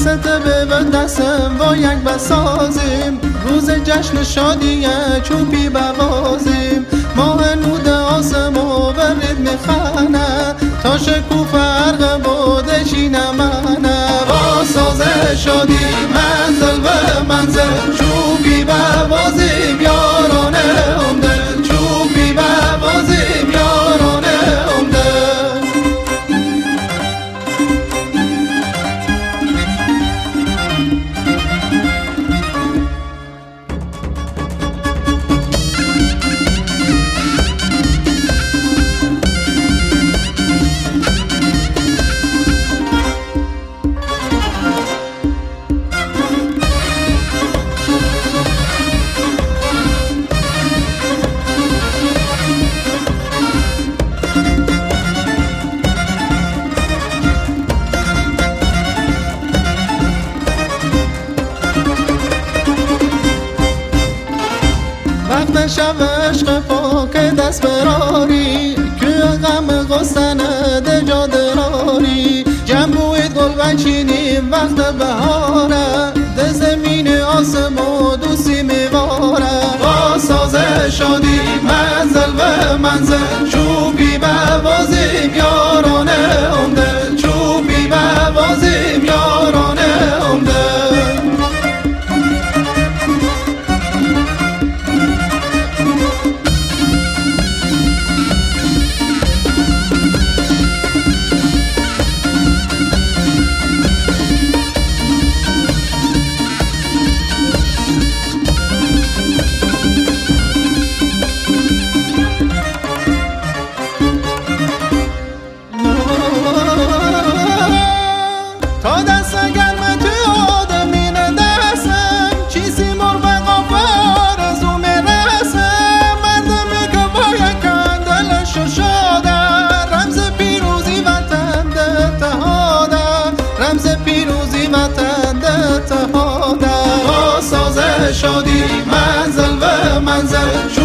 ستبه و دستم با یک بسازیم، روز جشن شادیه چوبی بوازیم. ماه نود آسمو برد میخانه، تا شکوف فرق بودشی نمانه. با ساز شادی منزل و منزل چوبی بوازیم، یارانه همدل چوبی بوازیم، یارانه همدل. وقت شب عشق پاک دست براری، که غم غستنه ده جادراری. جنبوید گل بچینیم وقت بهاره، ده زمین آسمو دوستی میواره. با ساز شادی منزل و منزل چوبی بوازیم، یارانه همدل چوبی بوازیم، یارانه همدل. تا دست گرم توی آدمین دستم، چیزی مرغ غفار از او میرسم. مردمی که باید کندلش شاده، رمز پیروزی وطن ده تهاده، رمز پیروزی وطن ده تهاده. با ساز شادی منزل و منزل